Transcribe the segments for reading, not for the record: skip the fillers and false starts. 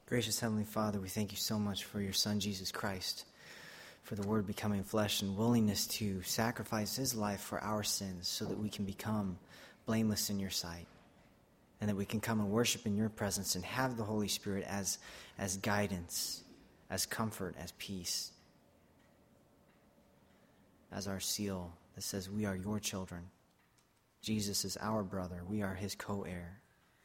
Gracious Heavenly Father, we thank you so much for your Son, Jesus Christ, for the Word becoming flesh and willingness to sacrifice his life for our sins so that we can become blameless in your sight, and that we can come and worship in your presence and have the Holy Spirit as guidance, as comfort, as peace, as our seal that says we are your children. Jesus is our brother. We are his co-heir.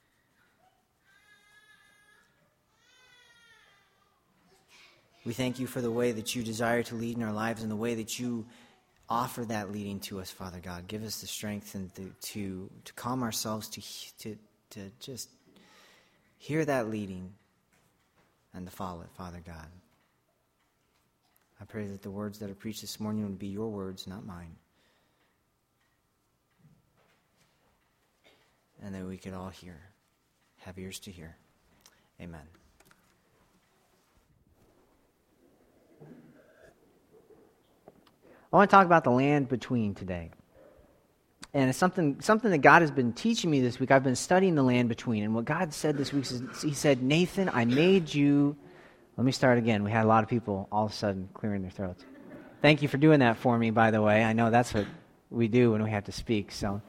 We thank you for the way that you desire to lead in our lives and the way that you offer that leading to us, Father God. Give us the strength and to calm ourselves, to just hear that leading and to follow it, Father God. I pray that the words that are preached this morning would be your words, not mine. And that we could all hear, have ears to hear. Amen. I want to talk about the land between today. And it's something that God has been teaching me this week. I've been studying the land between. And what God said this week is, he said, Nathan, I made you... Let me start again. We had a lot of people all of a sudden clearing their throats. Thank you for doing that for me, by the way. I know that's what we do when we have to speak. So,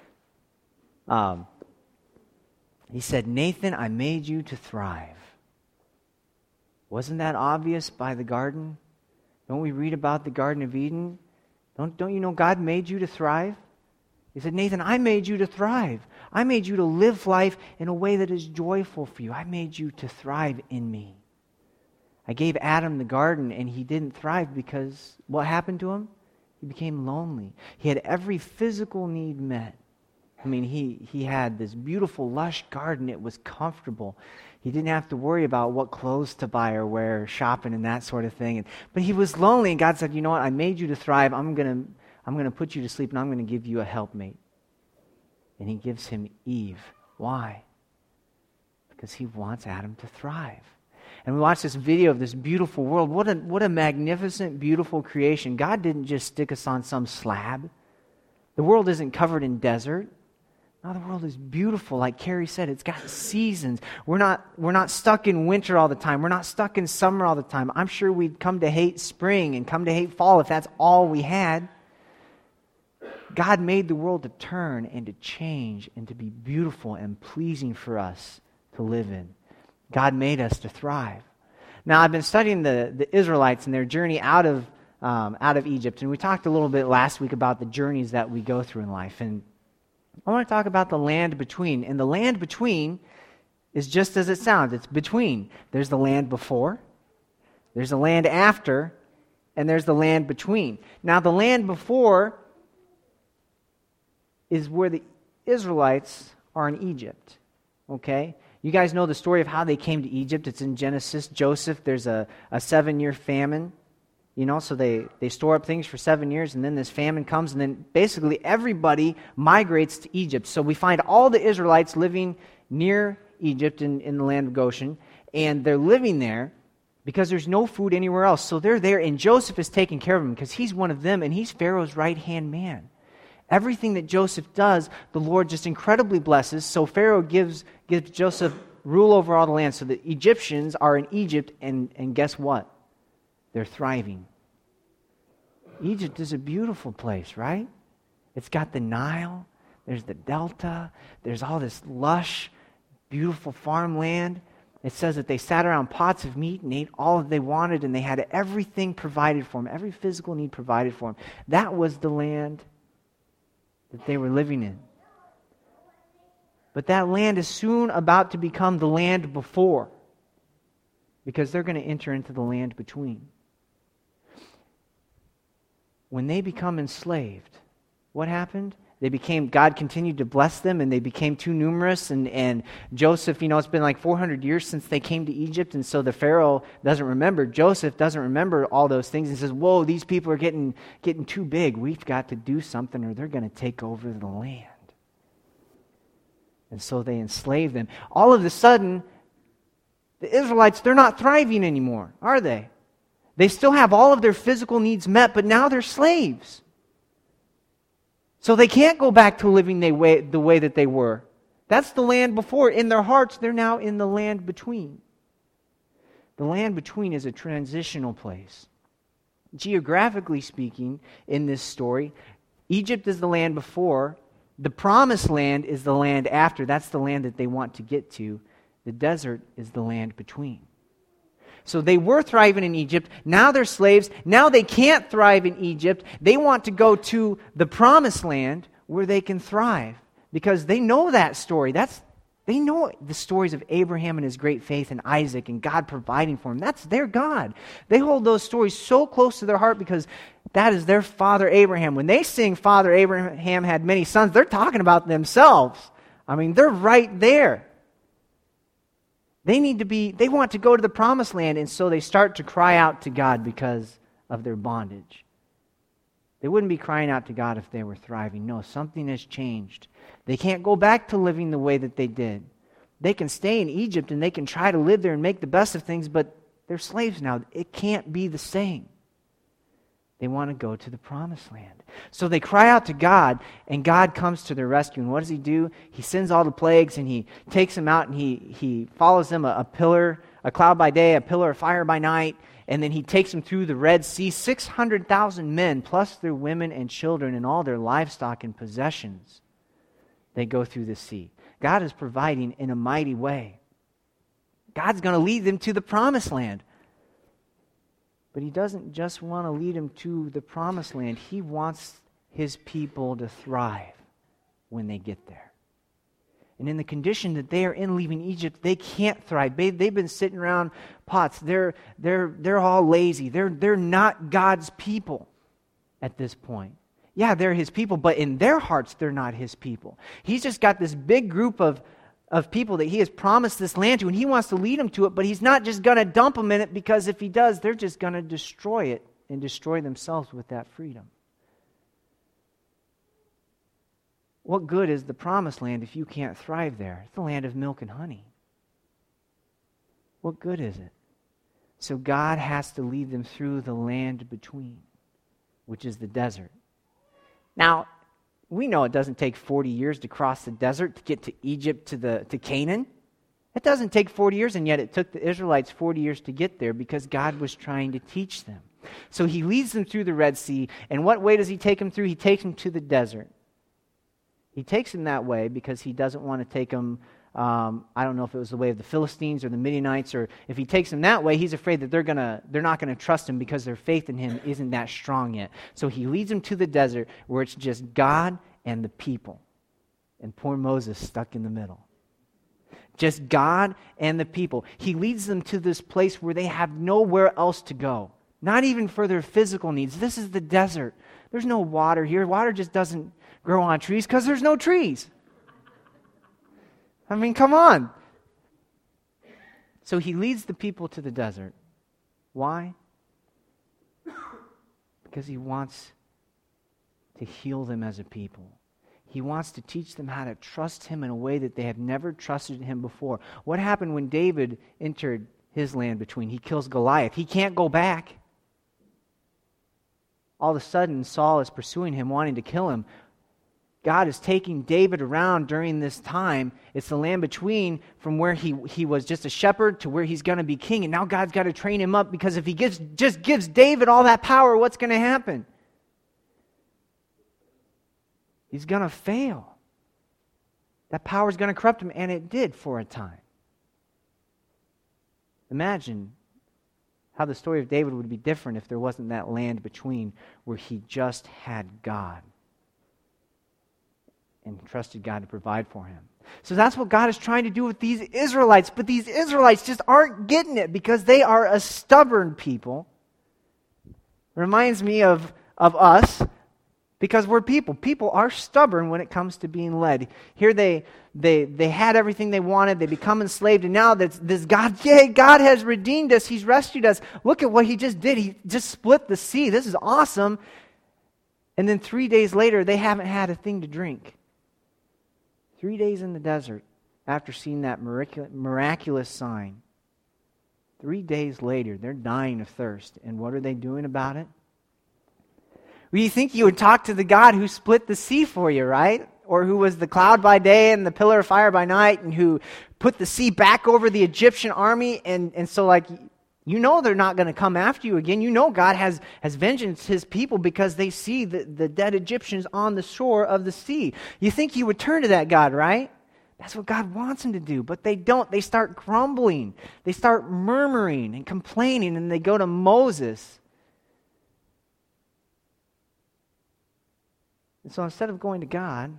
he said, Nathan, I made you to thrive. Wasn't that obvious by the garden? Don't we read about the Garden of Eden? Don't you know God made you to thrive? He said, Nathan, I made you to thrive. I made you to live life in a way that is joyful for you. I made you to thrive in me. I gave Adam the garden and he didn't thrive because what happened to him? He became lonely. He had every physical need met. I mean, he had this beautiful, lush garden. It was comfortable. He didn't have to worry about what clothes to buy or wear, shopping and that sort of thing. But he was lonely, and God said, you know what? I made you to thrive. I'm going to put you to sleep, and I'm going to give you a helpmate. And he gives him Eve. Why? Because he wants Adam to thrive. And we watched this video of this beautiful world. What a magnificent, beautiful creation. God didn't just stick us on some slab. The world isn't covered in desert. No, the world is beautiful. Like Carrie said, it's got seasons. We're not stuck in winter all the time. We're not stuck in summer all the time. I'm sure we'd come to hate spring and come to hate fall if that's all we had. God made the world to turn and to change and to be beautiful and pleasing for us to live in. God made us to thrive. Now, I've been studying the Israelites and their journey out of Egypt, and we talked a little bit last week about the journeys that we go through in life. And I want to talk about the land between. And the land between is just as it sounds. It's between. There's the land before, there's the land after, and there's the land between. Now, the land before is where the Israelites are in Egypt. Okay? You guys know the story of how they came to Egypt. It's in Genesis. Joseph, there's a 7-year famine. So they store up things for 7 years, and then this famine comes, and then basically everybody migrates to Egypt. So we find all the Israelites living near Egypt in the land of Goshen, and they're living there because there's no food anywhere else. So they're there, and Joseph is taking care of them because he's one of them, and he's Pharaoh's right-hand man. Everything that Joseph does, the Lord just incredibly blesses. So Pharaoh gives Joseph rule over all the land. So the Egyptians are in Egypt, and guess what? They're thriving. Egypt is a beautiful place, right? It's got the Nile, there's the Delta, there's all this lush, beautiful farmland. It says that they sat around pots of meat and ate all that they wanted, and they had everything provided for them, every physical need provided for them. That was the land that they were living in. But that land is soon about to become the land before, because they're going to enter into the land between. When they become enslaved, what happened? God continued to bless them, and they became too numerous, and Joseph, it's been like 400 years since they came to Egypt, and so the Pharaoh doesn't remember. Joseph doesn't remember all those things and says, whoa, these people are getting too big. We've got to do something or they're going to take over the land. And so they enslave them. All of a sudden, the Israelites, they're not thriving anymore, are they? They still have all of their physical needs met, but now they're slaves. So they can't go back to living the way that they were. That's the land before. In their hearts, they're now in the land between. The land between is a transitional place. Geographically speaking, in this story, Egypt is the land before. The promised land is the land after. That's the land that they want to get to. The desert is the land between. So they were thriving in Egypt. Now they're slaves. Now they can't thrive in Egypt. They want to go to the promised land where they can thrive because they know that story. They know the stories of Abraham and his great faith and Isaac and God providing for him. That's their God. They hold those stories so close to their heart because that is their father Abraham. When they sing Father Abraham had many sons, they're talking about themselves. I mean, they're right there. They want to go to the promised land, and so they start to cry out to God because of their bondage. They wouldn't be crying out to God if they were thriving. No, something has changed. They can't go back to living the way that they did. They can stay in Egypt and they can try to live there and make the best of things, but they're slaves now. It can't be the same. They want to go to the promised land. So they cry out to God, and God comes to their rescue. And what does he do? He sends all the plagues, and he takes them out, and he follows them a cloud by day, a pillar of fire by night, and then he takes them through the Red Sea, 600,000 men, plus their women and children and all their livestock and possessions. They go through the sea. God is providing in a mighty way. God's going to lead them to the promised land. But he doesn't just want to lead them to the promised land. He wants his people to thrive when they get there. And in the condition that they are in leaving Egypt, they can't thrive. They've been sitting around pots. They're all lazy. They're not God's people at this point. Yeah, they're his people, but in their hearts, they're not his people. He's just got this big group of people that he has promised this land to, and he wants to lead them to it, but he's not just going to dump them in it, because if he does, they're just going to destroy it and destroy themselves with that freedom. What good is the promised land if you can't thrive there? It's the land of milk and honey. What good is it? So God has to lead them through the land between, which is the desert. Now, we know it doesn't take 40 years to cross the desert to get to Egypt, to Canaan. It doesn't take 40 years, and yet it took the Israelites 40 years to get there because God was trying to teach them. So he leads them through the Red Sea, and what way does he take them through? He takes them to the desert. He takes them that way because he doesn't want to take them, I don't know if it was the way of the Philistines or the Midianites, or if he takes them that way, he's afraid that they're not going to trust him because their faith in him isn't that strong yet. So he leads them to the desert where it's just God and the people. And poor Moses stuck in the middle. Just God and the people. He leads them to this place where they have nowhere else to go. Not even for their physical needs. This is the desert. There's no water here. Water just doesn't grow on trees because there's no trees. I mean, come on. So he leads the people to the desert. Why? Because he wants to heal them as a people. He wants to teach them how to trust him in a way that they have never trusted him before. What happened when David entered his land between? He kills Goliath. He can't go back. All of a sudden, Saul is pursuing him, wanting to kill him. God is taking David around during this time. It's the land between, from where he was just a shepherd to where he's going to be king. And now God's got to train him up, because if he just gives David all that power, what's going to happen? He's going to fail. That power is going to corrupt him, and it did for a time. Imagine how the story of David would be different if there wasn't that land between where he just had God and trusted God to provide for him. So that's what God is trying to do with these Israelites, but these Israelites just aren't getting it because they are a stubborn people. It reminds me of us, because we're people. People are stubborn when it comes to being led. Here they had everything they wanted. They become enslaved. And now this God, yay, God has redeemed us. He's rescued us. Look at what he just did. He just split the sea. This is awesome. And then 3 days later, they haven't had a thing to drink. 3 days in the desert after seeing that miraculous sign. 3 days later, they're dying of thirst. And what are they doing about it? Well, you think you would talk to the God who split the sea for you, right? Or who was the cloud by day and the pillar of fire by night, and who put the sea back over the Egyptian army. And so, like, You know they're not going to come after you again. You know God has vengeance his people because they see the dead Egyptians on the shore of the sea. You think you would turn to that God, right? That's what God wants them to do, but they don't. They start grumbling. They start murmuring and complaining, and they go to Moses. And so instead of going to God,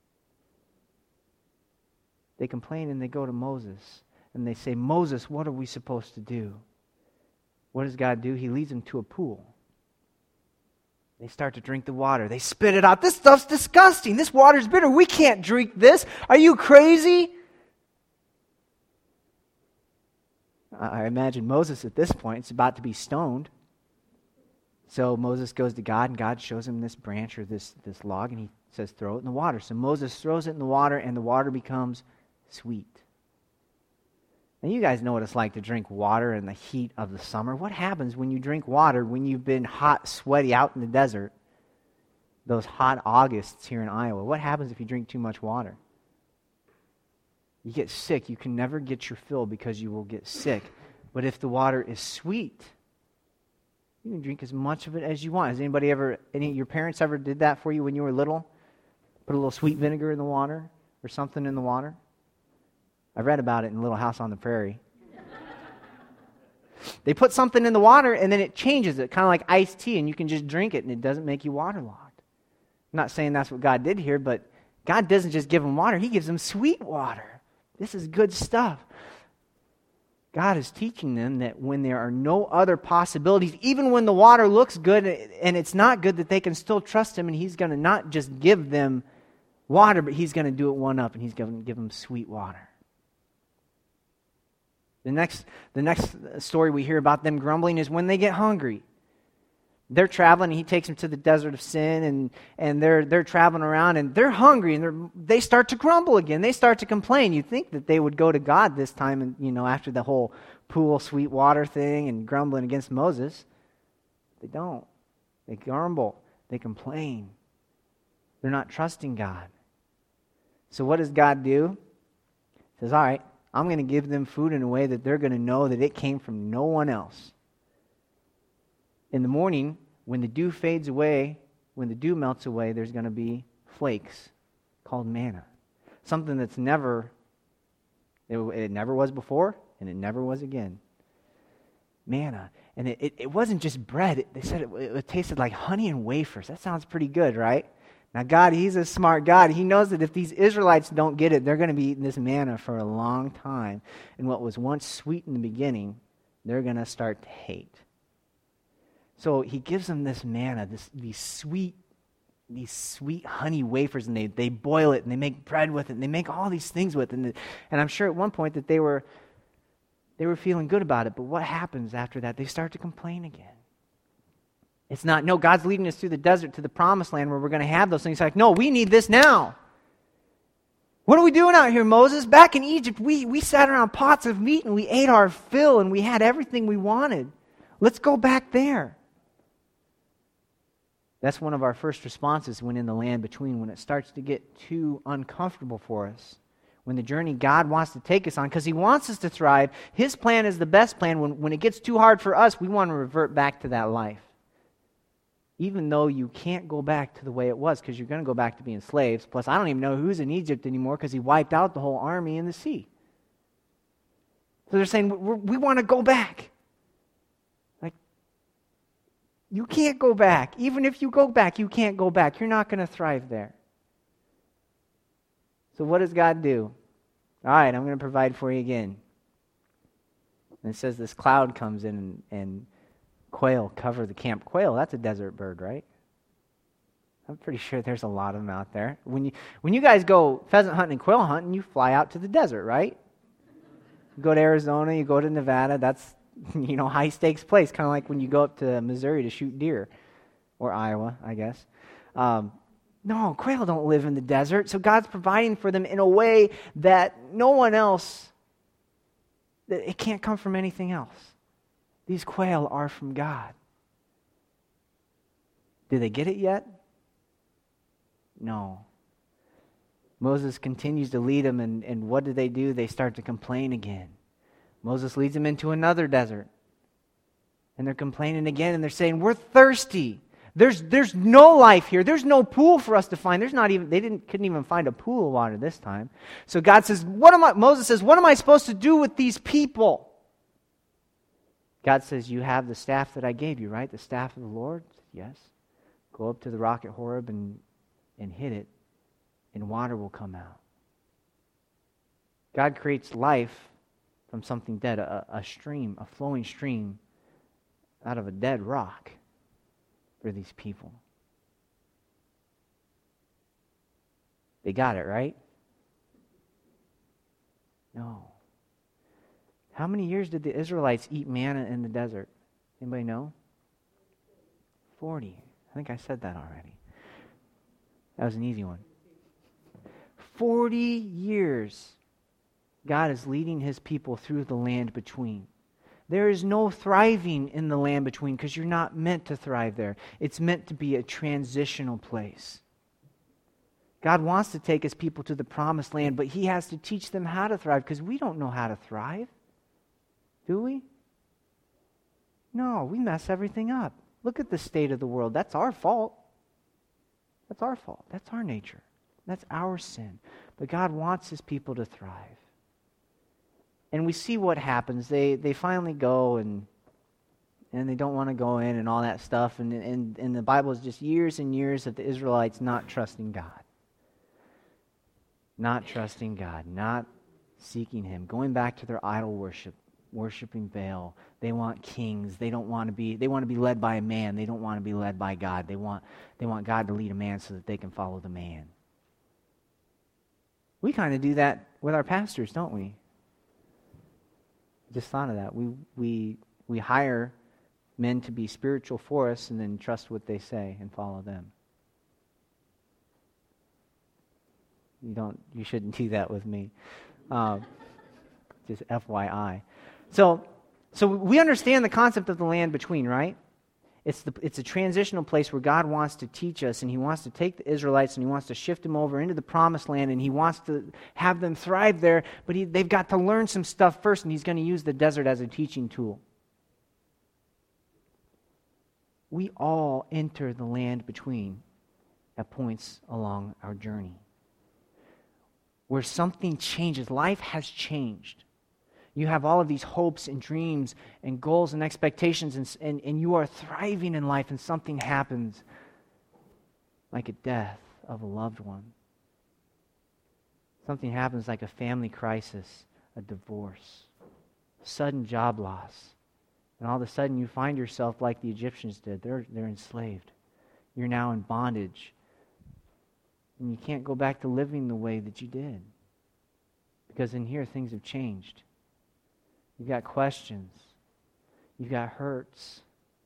they complain and they go to Moses. And they say, Moses, what are we supposed to do? What does God do? He leads them to a pool. They start to drink the water. They spit it out. This stuff's disgusting. This water's bitter. We can't drink this. Are you crazy? I imagine Moses at this point is about to be stoned. So Moses goes to God, and God shows him this branch or this log, and he says, throw it in the water. So Moses throws it in the water, and the water becomes sweet. Now, you guys know what it's like to drink water in the heat of the summer. What happens when you drink water when you've been hot, sweaty out in the desert? Those hot Augusts here in Iowa. What happens if you drink too much water? You get sick. You can never get your fill because you will get sick. But if the water is sweet, you can drink as much of it as you want. Has any of your parents ever did that for you when you were little? Put a little sweet vinegar in the water or something in the water? I read about it in Little House on the Prairie. They put something in the water and then it changes it, kind of like iced tea, and you can just drink it and it doesn't make you waterlogged. I'm not saying that's what God did here, but God doesn't just give them water, he gives them sweet water. This is good stuff. God is teaching them that when there are no other possibilities, even when the water looks good and it's not good, that they can still trust him, and he's going to not just give them water, but he's going to do it one up, and he's going to give them sweet water. The next story we hear about them grumbling is when they get hungry. They're traveling, and he takes them to the desert of sin, and they're traveling around, and they're hungry, and they start to grumble again. They start to complain. You'd think that they would go to God this time, and after the whole pool, sweet water thing, and grumbling against Moses. They don't. They grumble. They complain. They're not trusting God. So what does God do? He says, all right, I'm going to give them food in a way that they're going to know that it came from no one else. In the morning, when the dew fades away, when the dew melts away, there's going to be flakes called manna. Something that's never, it never was before, and it never was again. Manna. And it wasn't just bread. They said it tasted like honey and wafers. That sounds pretty good, right? Now, God, he's a smart God. He knows that if these Israelites don't get it, they're going to be eating this manna for a long time. And what was once sweet in the beginning, they're going to start to hate. So he gives them this manna, these sweet honey wafers, and they boil it, and they make bread with it, and they make all these things with it. And I'm sure at one point that they were feeling good about it. But what happens after that? They start to complain again. It's not, no, God's leading us through the desert to the promised land where we're going to have those things. It's like, no, we need this now. What are we doing out here, Moses? Back in Egypt, we sat around pots of meat and we ate our fill and we had everything we wanted. Let's go back there. That's one of our first responses when in the land between, when it starts to get too uncomfortable for us. When the journey God wants to take us on, because he wants us to thrive, his plan is the best plan. When it gets too hard for us, we want to revert back to that life. Even though you can't go back to the way it was, because you're going to go back to being slaves. Plus, I don't even know who's in Egypt anymore because he wiped out the whole army in the sea. So they're saying, we want to go back. Like, you can't go back. Even if you go back, you can't go back. You're not going to thrive there. So what does God do? All right, I'm going to provide for you again. And it says this cloud comes in and quail cover the camp. Quail, that's a desert bird, right? I'm pretty sure there's a lot of them out there. When you guys go pheasant hunting and quail hunting, you fly out to the desert, right? You go to Arizona, you go to Nevada, that's, high stakes place, kind of like when you go up to Missouri to shoot deer, or Iowa, I guess. No, quail don't live in the desert, so God's providing for them in a way that no one else, that it can't come from anything else. These quail are from God. Do they get it yet? No. Moses continues to lead them, and what do? They start to complain again. Moses leads them into another desert. And they're complaining again, and they're saying, we're thirsty. There's no life here. There's no pool for us to find. Couldn't even find a pool of water this time. So God says, Moses says, what am I supposed to do with these people? God says, you have the staff that I gave you, right? The staff of the Lord? Yes. Go up to the rock at Horeb and hit it, and water will come out. God creates life from something dead, a stream, a flowing stream out of a dead rock for these people. They got it, right? No. How many years did the Israelites eat manna in the desert? Anybody know? 40. I think I said that already. That was an easy one. 40 years God is leading his people through the land between. There is no thriving in the land between because you're not meant to thrive there. It's meant to be a transitional place. God wants to take his people to the promised land, but he has to teach them how to thrive because we don't know how to thrive. Do we? No, we mess everything up. Look at the state of the world. That's our fault. That's our fault. That's our nature. That's our sin. But God wants his people to thrive. And we see what happens. They finally go and they don't want to go in and all that stuff. And the Bible is just years and years of the Israelites not trusting God. Not trusting God. Not seeking him. Going back to their idol worship. Worshiping Baal. They want kings. They want to be led by a man. They don't want to be led by God. They want God to lead a man so that they can follow the man. We kind of do that with our pastors, don't we? Just thought of that. We hire men to be spiritual for us and then trust what they say and follow them. You shouldn't do that with me. Just FYI. So we understand the concept of the land between, right? It's a transitional place where God wants to teach us, and he wants to take the Israelites and he wants to shift them over into the promised land, and he wants to have them thrive there, but they've got to learn some stuff first, and he's going to use the desert as a teaching tool. We all enter the land between at points along our journey where something changes. Life has changed. You have all of these hopes and dreams and goals and expectations, and you are thriving in life, and something happens like a death of a loved one. Something happens like a family crisis, a divorce, sudden job loss. And all of a sudden you find yourself like the Egyptians did. They're enslaved. You're now in bondage. And you can't go back to living the way that you did. Because in here things have changed. You've got questions. You've got hurts.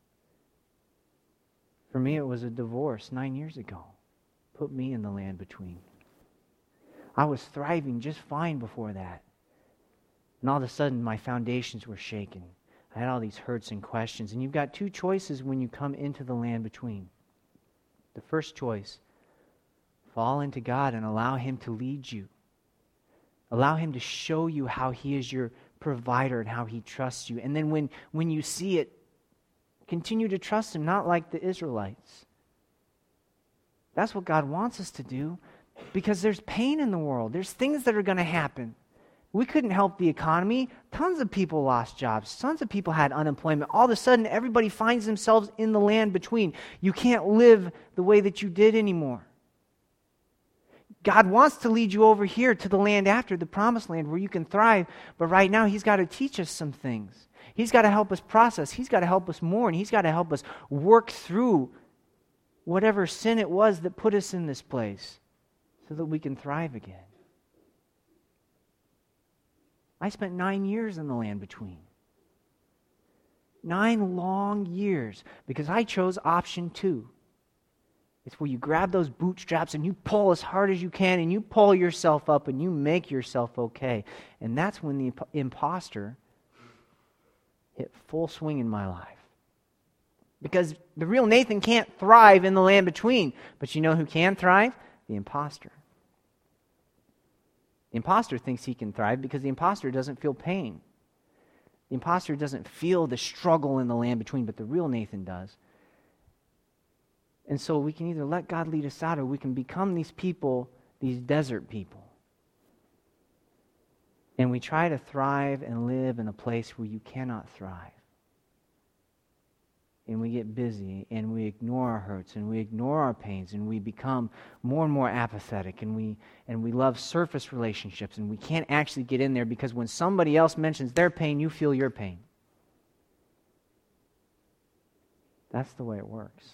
For me, it was a divorce 9 years ago. Put me in the land between. I was thriving just fine before that. And all of a sudden, my foundations were shaken. I had all these hurts and questions. And you've got two choices when you come into the land between. The first choice, fall into God and allow him to lead you. Allow him to show you how he is your provider and how he trusts you. And then when you see it, continue to trust him, not like the Israelites. That's what God wants us to do, because there's pain in the world. There's things that are going to happen. We couldn't help the economy. Tons of people lost jobs. Tons of people had unemployment. All of a sudden, everybody finds themselves in the land between. You can't live the way that you did anymore. God wants to lead you over here to the land after, the promised land, where you can thrive. But right now, he's got to teach us some things. He's got to help us process. He's got to help us mourn. He's got to help us work through whatever sin it was that put us in this place so that we can thrive again. I spent 9 years in the land between. 9 long years, because I chose option 2. It's where you grab those bootstraps and you pull as hard as you can and you pull yourself up and you make yourself okay. And that's when the imposter hit full swing in my life. Because the real Nathan can't thrive in the land between. But you know who can thrive? The imposter. The imposter thinks he can thrive because the imposter doesn't feel pain. The imposter doesn't feel the struggle in the land between, but the real Nathan does. And so we can either let God lead us out, or we can become these people, these desert people. And we try to thrive and live in a place where you cannot thrive. And we get busy, and we ignore our hurts, and we ignore our pains, and we become more and more apathetic, and we love surface relationships, and we can't actually get in there, because when somebody else mentions their pain, you feel your pain. That's the way it works.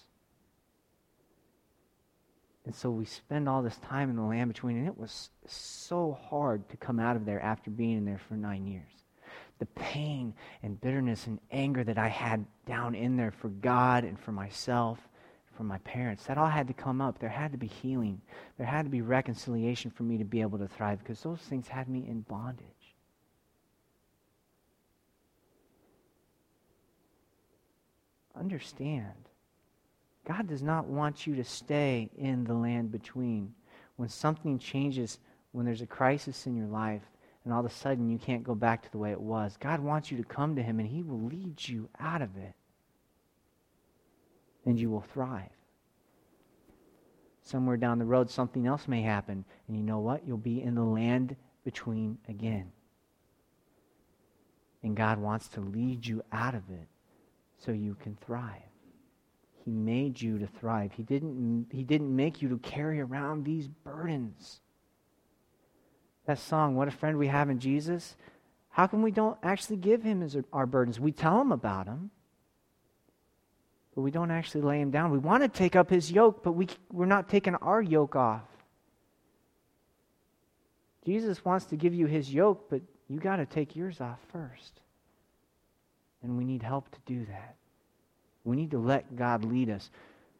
And so we spend all this time in the land between, and it was so hard to come out of there after being in there for 9 years. The pain and bitterness and anger that I had down in there for God and for myself, for my parents, that all had to come up. There had to be healing. There had to be reconciliation for me to be able to thrive, because those things had me in bondage. Understand, God does not want you to stay in the land between. When something changes, when there's a crisis in your life, and all of a sudden you can't go back to the way it was, God wants you to come to Him, and He will lead you out of it. And you will thrive. Somewhere down the road, something else may happen, and you know what? You'll be in the land between again. And God wants to lead you out of it so you can thrive. He made you to thrive. He didn't make you to carry around these burdens. That song, What a Friend We Have in Jesus, how come we don't actually give Him our burdens? We tell Him about them, but we don't actually lay Him down. We want to take up His yoke, but we're not taking our yoke off. Jesus wants to give you His yoke, but you got to take yours off first. And we need help to do that. We need to let God lead us.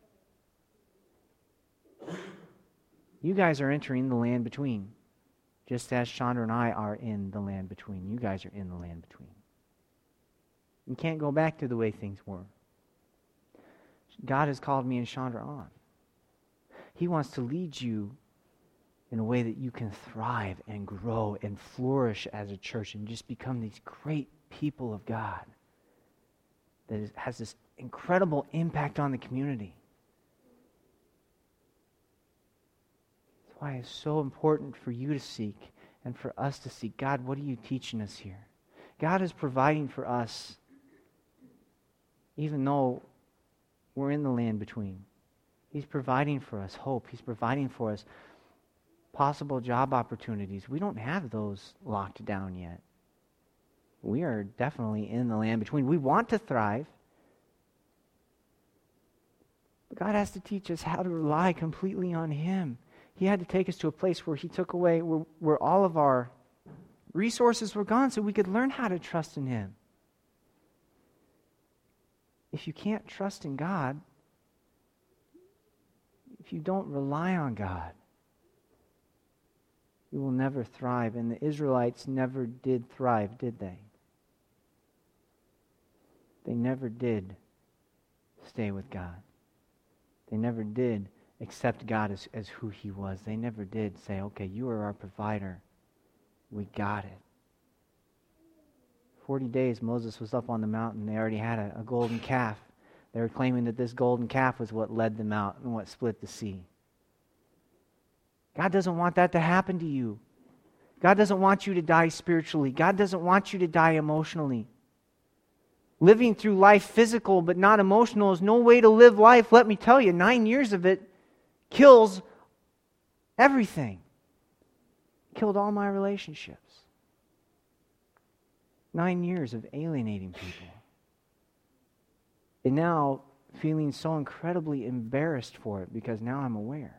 You guys are entering the land between, just as Chandra and I are in the land between. You guys are in the land between. You can't go back to the way things were. God has called me and Chandra on. He wants to lead you in a way that you can thrive and grow and flourish as a church and just become these great people of God that has this incredible impact on the community. That's why it's so important for you to seek and for us to seek. God, what are you teaching us here? God is providing for us, even though we're in the land between. He's providing for us hope. He's providing for us possible job opportunities. We don't have those locked down yet. We are definitely in the land between. We want to thrive. But God has to teach us how to rely completely on Him. He had to take us to a place where He took away, where all of our resources were gone so we could learn how to trust in Him. If you can't trust in God, if you don't rely on God, you will never thrive. And the Israelites never did thrive, did they? They never did stay with God. They never did accept God as who He was. They never did say, okay, you are our provider. We got it. 40 days Moses was up on the mountain. They already had a golden calf. They were claiming that this golden calf was what led them out and what split the sea. God doesn't want that to happen to you. God doesn't want you to die spiritually. God doesn't want you to die emotionally. Living through life physical but not emotional is no way to live life. Let me tell you, 9 years of it kills everything. Killed all my relationships. 9 years of alienating people. And now feeling so incredibly embarrassed for it because now I'm aware.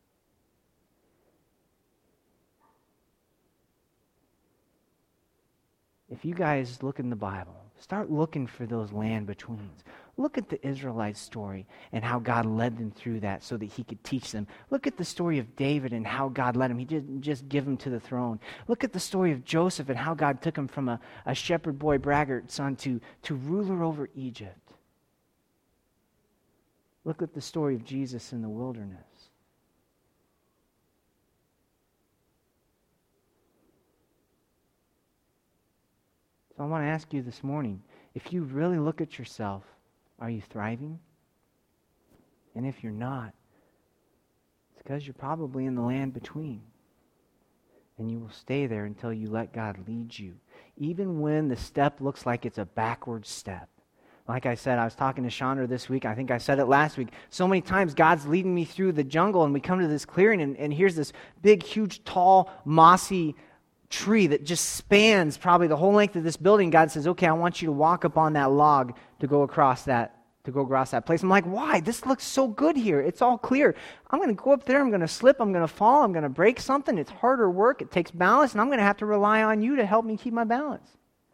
If you guys look in the Bible, start looking for those land betweens. Look at the Israelite story and how God led them through that so that He could teach them. Look at the story of David and how God led him. He didn't just give him to the throne. Look at the story of Joseph and how God took him from a shepherd boy braggart son to ruler over Egypt. Look at the story of Jesus in the wilderness. So I want to ask you this morning, if you really look at yourself, are you thriving? And if you're not, it's because you're probably in the land between. And you will stay there until you let God lead you. Even when the step looks like it's a backward step. Like I said, I was talking to Chandra this week. I think I said it last week. So many times God's leading me through the jungle and we come to this clearing and here's this big, huge, tall, mossy tree that just spans probably the whole length of this building. God says, okay, I want you to walk up on that log to go across that place. I'm like, why? This looks so good here. It's all clear. I'm going to go up there. I'm going to slip. I'm going to fall. I'm going to break something. It's harder work. It takes balance, and I'm going to have to rely on you to help me keep my balance.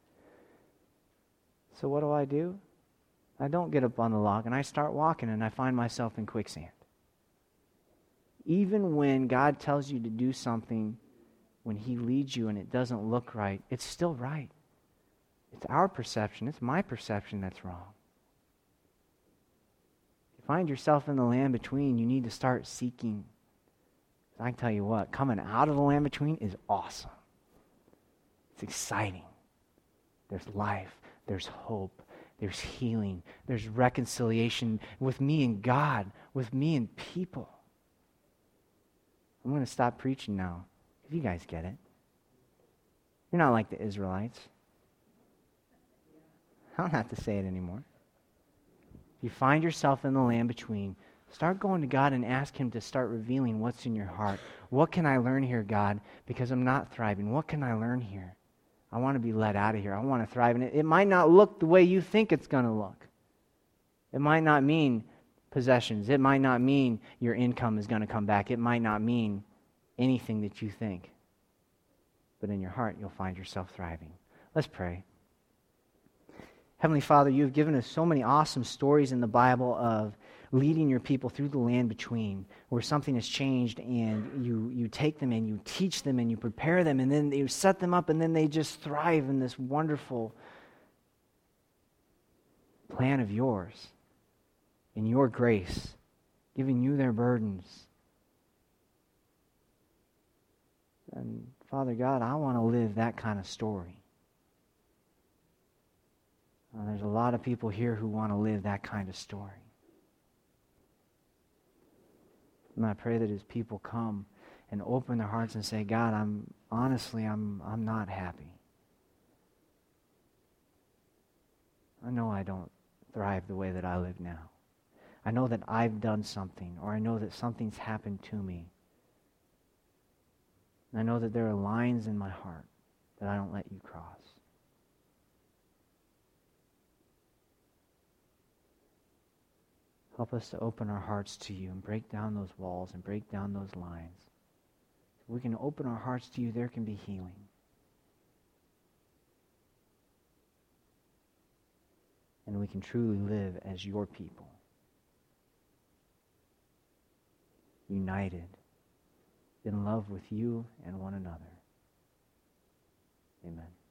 So what do? I don't get up on the log, and I start walking, and I find myself in quicksand. Even when God tells you to do something, when He leads you and it doesn't look right, it's still right. It's our perception. It's my perception that's wrong. If you find yourself in the land between, you need to start seeking. I can tell you what, coming out of the land between is awesome. It's exciting. There's life. There's hope. There's healing. There's reconciliation with me and God, with me and people. I'm going to stop preaching now. You guys get it. You're not like the Israelites. I don't have to say it anymore. If you find yourself in the land between, start going to God and ask Him to start revealing what's in your heart. What can I learn here, God? Because I'm not thriving. What can I learn here? I want to be let out of here. I want to thrive. And it might not look the way you think it's going to look. It might not mean possessions. It might not mean your income is going to come back. It might not mean anything that you think. But in your heart, you'll find yourself thriving. Let's pray. Heavenly Father, you have given us so many awesome stories in the Bible of leading your people through the land between, where something has changed and you take them and you teach them and you prepare them and then you set them up and then they just thrive in this wonderful plan of yours, in your grace, giving you their burdens. And Father God, I want to live that kind of story. There's a lot of people here who want to live that kind of story. And I pray that as people come and open their hearts and say, God, I'm not happy. I know I don't thrive the way that I live now. I know that I've done something, or I know that something's happened to me. And I know that there are lines in my heart that I don't let you cross. Help us to open our hearts to you and break down those walls and break down those lines. If we can open our hearts to you, there can be healing. And we can truly live as your people. United in love with you and one another. Amen.